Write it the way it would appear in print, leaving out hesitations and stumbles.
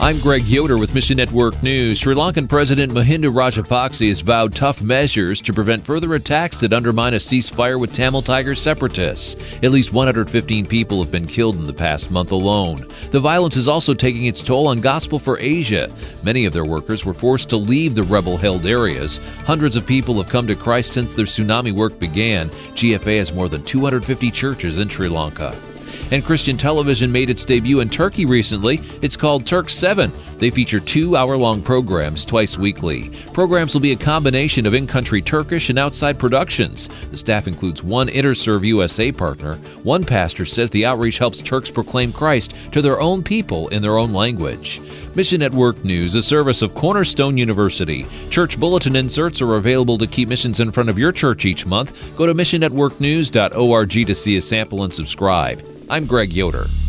I'm Greg Yoder with Mission Network News. Sri Lankan President Mahinda Rajapaksa has vowed tough measures to prevent further attacks that undermine a ceasefire with Tamil Tiger separatists. At least 115 people have been killed in the past month alone. The violence is also taking its toll on Gospel for Asia. Many of their workers were forced to leave the rebel-held areas. Hundreds of people have come to Christ since their tsunami work began. GFA has more than 250 churches in Sri Lanka. And Christian television made its debut in Turkey recently. It's called Turk 7. They feature 2-hour-long programs twice weekly. Programs will be a combination of in-country Turkish and outside productions. The staff includes one InterServe USA partner. One pastor says the outreach helps Turks proclaim Christ to their own people in their own language. Mission Network News, a service of Cornerstone University. Church bulletin inserts are available to keep missions in front of your church each month. Go to missionnetworknews.org to see a sample and subscribe. I'm Greg Yoder.